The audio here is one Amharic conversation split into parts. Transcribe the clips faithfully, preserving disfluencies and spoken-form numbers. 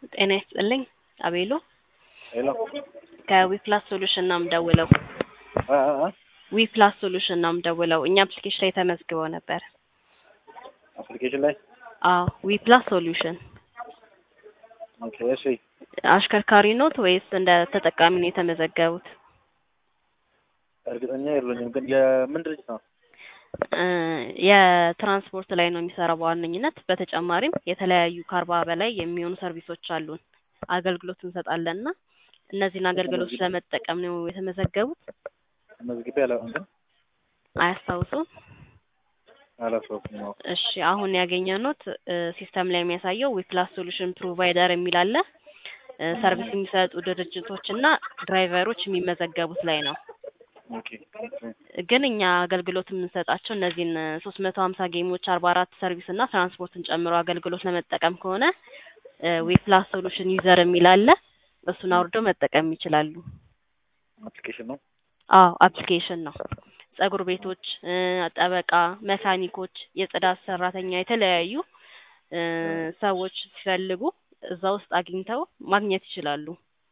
ጤና ይስጥልኝ አቤሎ ሄሎ ከዊፕላስ ሶሉሽን ነው የምደውለው። አ አ ዊፕላስ ሶሉሽን ነው የምደውለው። እኛ አፕሊኬሽን ላይ ተመዝግበው ነበር። አፕሊኬሽን ላይ አዎ ዊፕላስ ሶሉሽን። ኦኬ እሺ። አሽከርካሪ ኖት ወይስ እንደ ተጠቃሚ ነው የተመዘገቡት? እርግጠኛ አይደለሁም ግን የምን ድርጅት ነው? እ የትራንስፖርት ላይ ነው የሚሰራው በዋነኝነት። በተጨማሪም የተለያዩ ከአርባ በላይ የሚሆኑ ሰርቪሶች አሉን አገልግሎት እንሰጣለንና እነዚህን አገልግሎቶች ለመጠቀም ነው የተመዘገቡት። መዝግቤ አላውቅም ግን አያስታውሱም? አላስታውስም ነው። እሺ አሁን ያገኘኑት ሲስተም ላይ የሚያሳየው ዊፕላስ ሶሉሽን ፕሮቫይደር የሚል አለ። ሰርቪስ የሚሰጡ ድርጅቶችና ድራይቨሮች የሚመዘገቡት ላይ ነው። ኦኬ ግን እኛ አገልግሎት የምንሰጣቸው እነዚህን ሶስት መቶ ሀምሳ ጌሞች አርባ አራት ሰርቪስ እና ትራንስፖርትን ጨምሮ አገልግሎት ለመጠቀም ከሆነ ዊፕላስ ሶሉሽን ዩዘር የሚል አለ። እሱን አውርደው መጠቀም ይችላሉ። አፕሊኬሽን ነው? አዎ አፕሊኬሽን ነው። ጸጉር ቤቶች፣ ጠበቃ፣ መካኒኮች፣ የጽዳት ሰራተኛ የተለያዩ ሰዎች ሲፈልጉ እዛ ውስጥ አግኝተው ማግኘት ይችላሉ።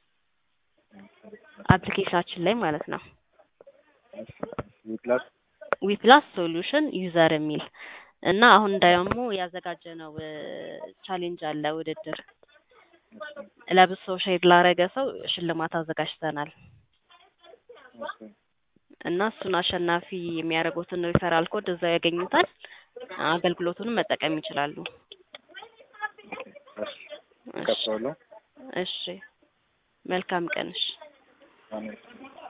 አፕሊኬሽናችን ላይ ማለት ነው። ዊፕላስ ዊፕላስ ሶሉሽን ዩዘር የሚል እና አሁን ደግሞ ያዘጋጀነው ቻሌንጅ አለ ውድድር ለብሶ ሼር ላረገ ሰው ሽልማት አዘጋጅተናል። እና እሱን አሸናፊ የሚያደርጉትን ሪፈራል ኮድ እዛው ያገኙታል። አገልግሎቱንም መጠቀም ይችላሉ። እሺ። እሺ መልካም ቀን። እሺ አሜን።